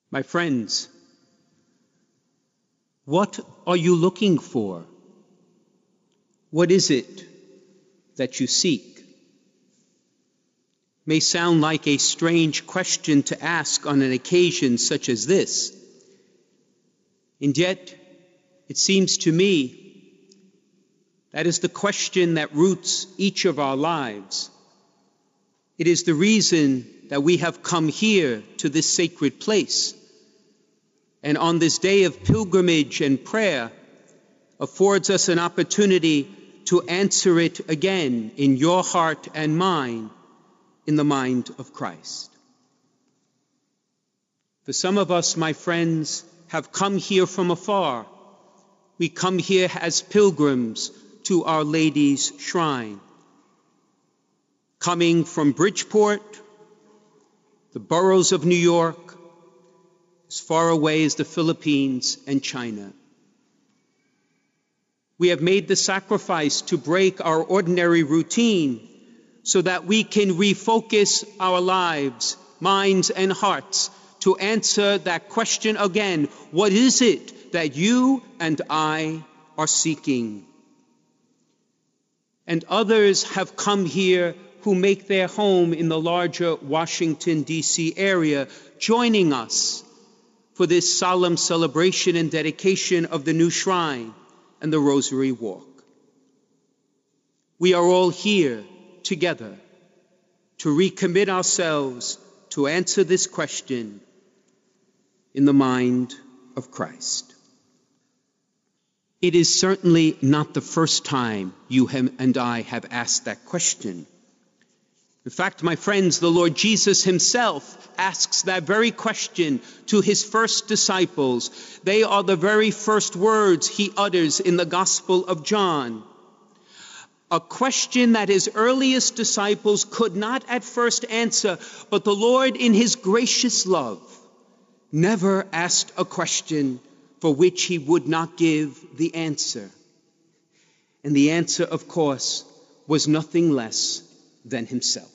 My friends, what are you looking for? What is it that you seek? May sound like a strange question to ask on an occasion such as this. And yet, it seems to me that is the question that roots each of our lives. It is the reason that we have come here to this sacred place. And on this day of pilgrimage and prayer, affords us an opportunity to answer it again in your heart and mine, in the mind of Christ. For some of us, my friends, have come here from afar. We come here as pilgrims to Our Lady's shrine. Coming from Bridgeport, the boroughs of New York, as far away as the Philippines and China. We have made the sacrifice to break our ordinary routine so that we can refocus our lives, minds, and hearts to answer that question again. What is it that you and I are seeking? And others have come here who make their home in the larger Washington, D.C. area, joining us for this solemn celebration and dedication of the new shrine and the Rosary Walk. We are all here together to recommit ourselves to answer this question in the mind of Christ. It is certainly not the first time you and I have asked that question. In fact, my friends, the Lord Jesus himself asks that very question to his first disciples. They are the very first words he utters in the Gospel of John. A question that his earliest disciples could not at first answer, but the Lord, in his gracious love, never asked a question for which he would not give the answer. And the answer, of course, was nothing less than himself.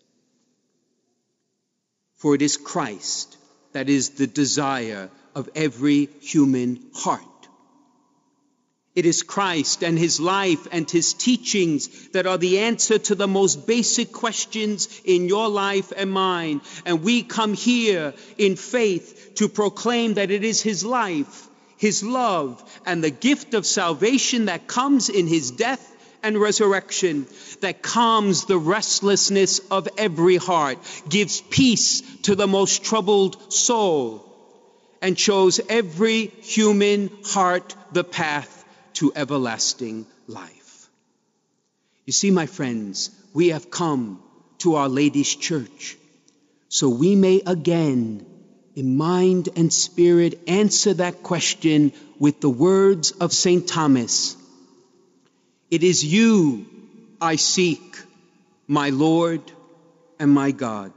For it is Christ that is the desire of every human heart. It is Christ and his life and his teachings that are the answer to the most basic questions in your life and mine. And we come here in faith to proclaim that it is his life, his love, and the gift of salvation that comes in his death and resurrection that calms the restlessness of every heart, gives peace to the most troubled soul, and shows every human heart the path to everlasting life. You see, my friends, we have come to Our Lady's Church so we may again, in mind and spirit, answer that question with the words of St. Thomas. It is you I seek, my Lord and my God.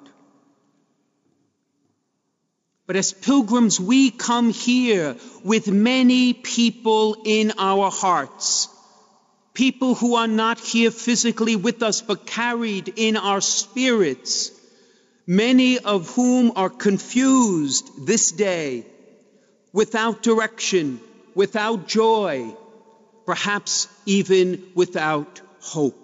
But as pilgrims, we come here with many people in our hearts. People who are not here physically with us, but carried in our spirits. Many of whom are confused this day, without direction, without joy, perhaps even without hope.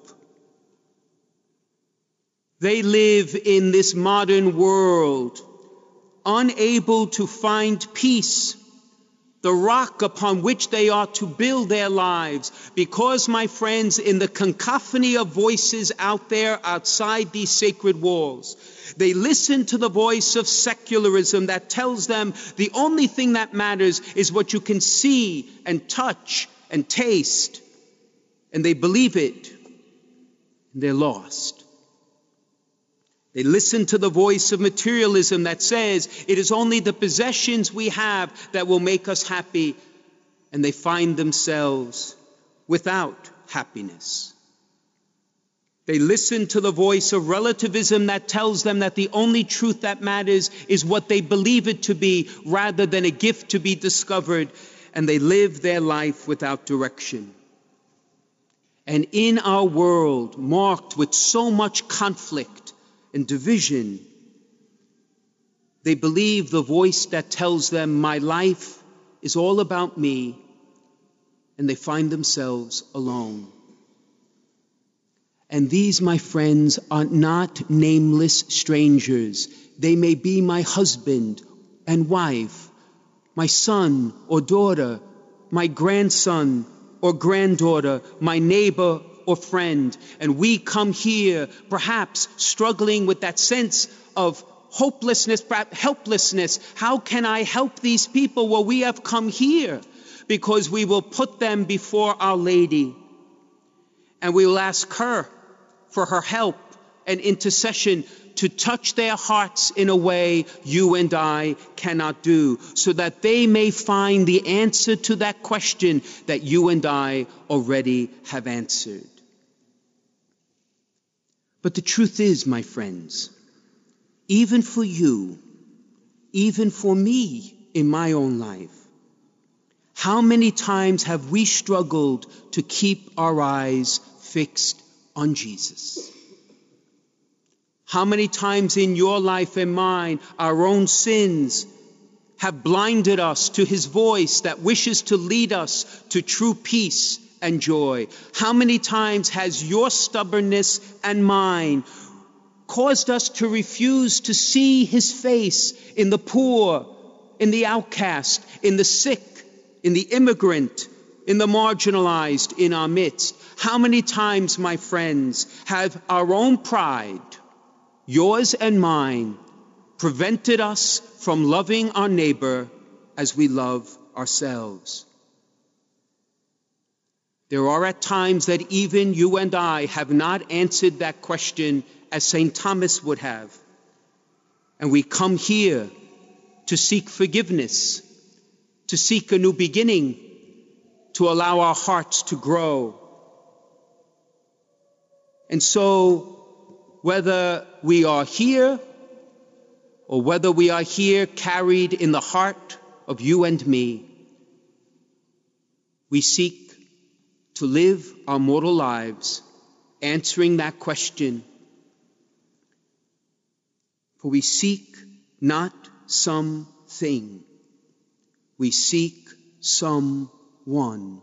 They live in this modern world, unable to find peace, the rock upon which they are to build their lives. Because, my friends, in the cacophony of voices out there outside these sacred walls, they listen to the voice of secularism that tells them the only thing that matters is what you can see and touch and taste. And they believe it, and they're lost. They listen to the voice of materialism that says it is only the possessions we have that will make us happy, and they find themselves without happiness. They listen to the voice of relativism that tells them that the only truth that matters is what they believe it to be, rather than a gift to be discovered, and they live their life without direction. And in our world marked with so much conflict and division, They believe the voice that tells them, my life is all about me, and they find themselves alone. And these, my friends, are not nameless strangers. They may be my husband and wife, my son or daughter, my grandson or granddaughter, my neighbor or friend. And we come here perhaps struggling with that sense of hopelessness, perhaps helplessness. How can I help these people? Well, we have come here because we will put them before Our Lady, and we will ask her for her help and intercession to touch their hearts in a way you and I cannot do, so that they may find the answer to that question that you and I already have answered. But the truth is, my friends, even for you, even for me in my own life, how many times have we struggled to keep our eyes fixed on Jesus? How many times in your life and mine, our own sins have blinded us to His voice that wishes to lead us to true peace and joy? How many times has your stubbornness and mine caused us to refuse to see His face in the poor, in the outcast, in the sick, in the immigrant, in the marginalized in our midst? How many times, my friends, have our own pride, yours and mine, prevented us from loving our neighbor as we love ourselves? There are at times that even you and I have not answered that question as St. Thomas would have. And we come here to seek forgiveness, to seek a new beginning, to allow our hearts to grow. And so, whether we are here or whether we are here carried in the heart of you and me, we seek to live our mortal lives answering that question. For we seek not something, we seek someone.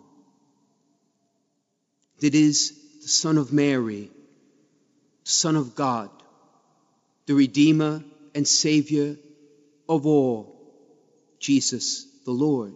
It is the Son of Mary, the Son of God, the Redeemer and Savior of all, Jesus the Lord.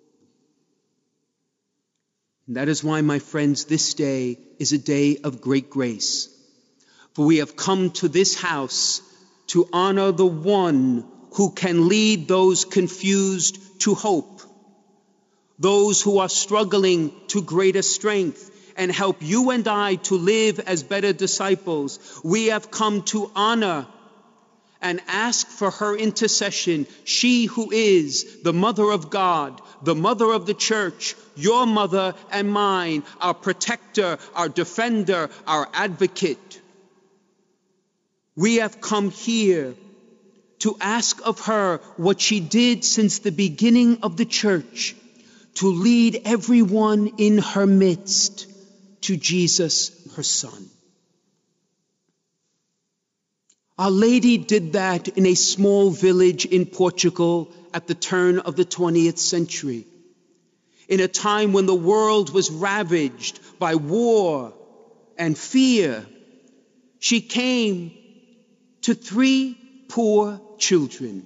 And that is why, my friends, this day is a day of great grace. For we have come to this house to honor the one who can lead those confused to hope, those who are struggling to greater strength, and help you and I to live as better disciples. We have come to honor and ask for her intercession, she who is the Mother of God, the Mother of the Church, your mother and mine, our protector, our defender, our advocate. We have come here to ask of her what she did since the beginning of the Church, to lead everyone in her midst to Jesus, her Son. Our Lady did that in a small village in Portugal at the turn of the 20th century, in a time when the world was ravaged by war and fear. She came to 3 poor children,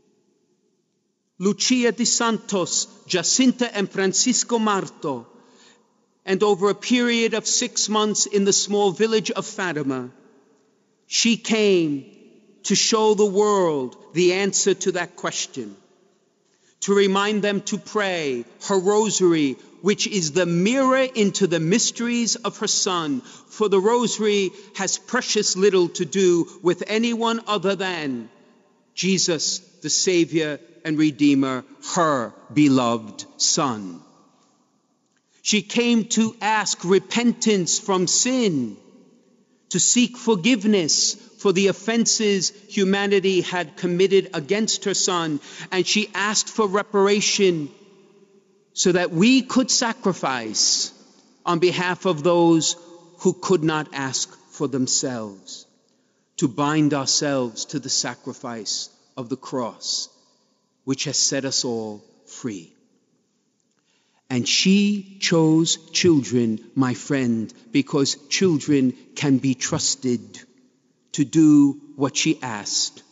Lucia de Santos, Jacinta and Francisco Marto, and over a period of 6 months in the small village of Fatima, she came to show the world the answer to that question, to remind them to pray her rosary, which is the mirror into the mysteries of her Son. For the rosary has precious little to do with anyone other than Jesus, the Savior and Redeemer, her beloved Son. She came to ask repentance from sin, to seek forgiveness for the offenses humanity had committed against her Son, and she asked for reparation so that we could sacrifice on behalf of those who could not ask for themselves, to bind ourselves to the sacrifice of the cross, which has set us all free. And she chose children, my friend, because children can be trusted to do what she asked.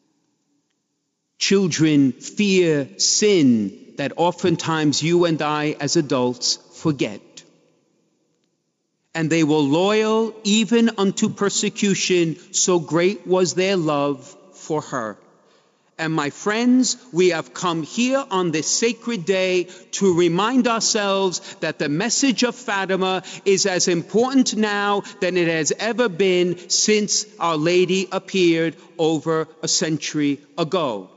Children fear sin that oftentimes you and I as adults forget. And they were loyal even unto persecution, so great was their love for her. And my friends, we have come here on this sacred day to remind ourselves that the message of Fatima is as important now than it has ever been since Our Lady appeared over a century ago.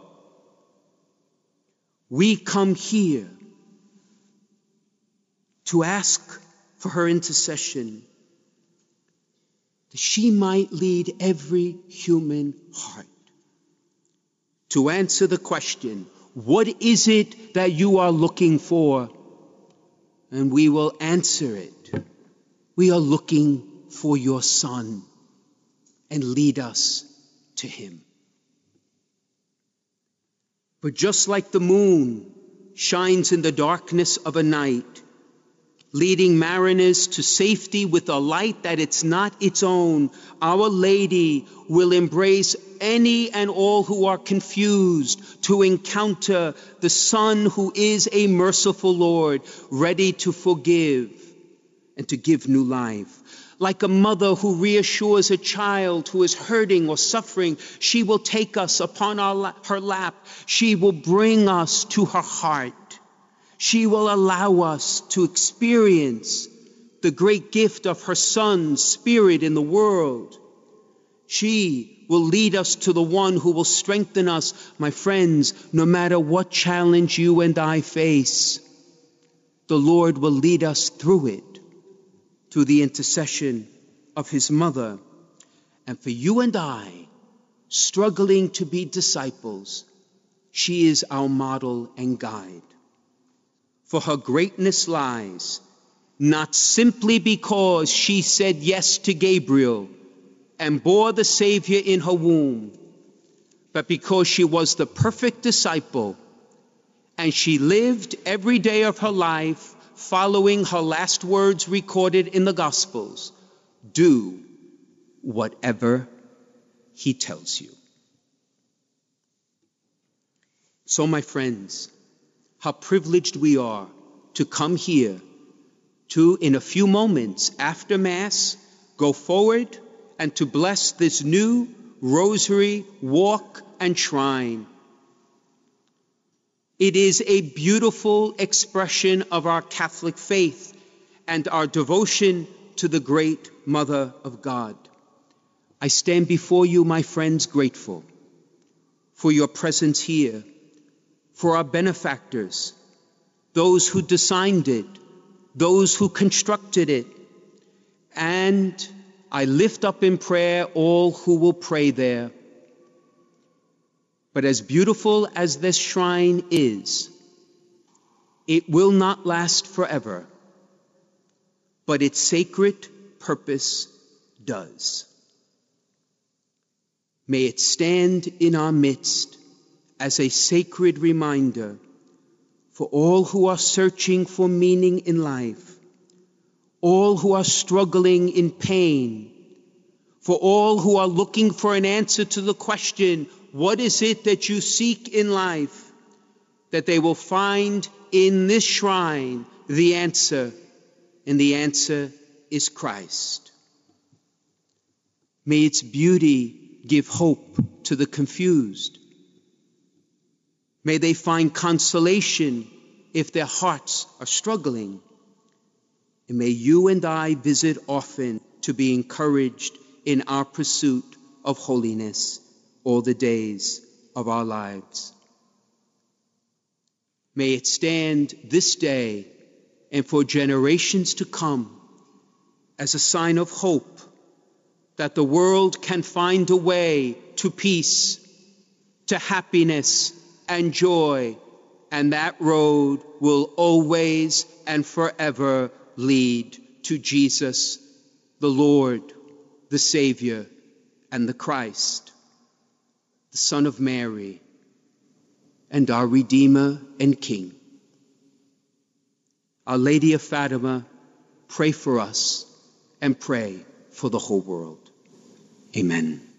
We come here to ask for her intercession, that she might lead every human heart to answer the question, what is it that you are looking for? And we will answer it. We are looking for your Son, and lead us to him. For just like the moon shines in the darkness of a night, leading mariners to safety with a light that it's not its own, Our Lady will embrace any and all who are confused to encounter the Son who is a merciful Lord, ready to forgive and to give new life. Like a mother who reassures a child who is hurting or suffering, she will take us upon her lap. She will bring us to her heart. She will allow us to experience the great gift of her Son's Spirit in the world. She will lead us to the one who will strengthen us, my friends, no matter what challenge you and I face. The Lord will lead us through it, through the intercession of his mother. And for you and I, struggling to be disciples, she is our model and guide. For her greatness lies not simply because she said yes to Gabriel and bore the Savior in her womb, but because she was the perfect disciple and she lived every day of her life following her last words recorded in the Gospels, do whatever he tells you. So, my friends, how privileged we are to come here to, in a few moments after Mass, go forward and to bless this new rosary walk and shrine. It is a beautiful expression of our Catholic faith and our devotion to the great Mother of God. I stand before you, my friends, grateful for your presence here, for our benefactors, those who designed it, those who constructed it, and I lift up in prayer all who will pray there. But as beautiful as this shrine is, it will not last forever, but its sacred purpose does. May it stand in our midst as a sacred reminder for all who are searching for meaning in life, all who are struggling in pain, for all who are looking for an answer to the question, what is it that you seek in life? That they will find in this shrine the answer, and the answer is Christ. May its beauty give hope to the confused. May they find consolation if their hearts are struggling. And may you and I visit often to be encouraged in our pursuit of holiness all the days of our lives. May it stand this day and for generations to come as a sign of hope that the world can find a way to peace, to happiness and joy, and that road will always and forever lead to Jesus, the Lord, the Savior, and the Christ. the Son of Mary, and our Redeemer and King. Our Lady of Fatima, pray for us and pray for the whole world. Amen.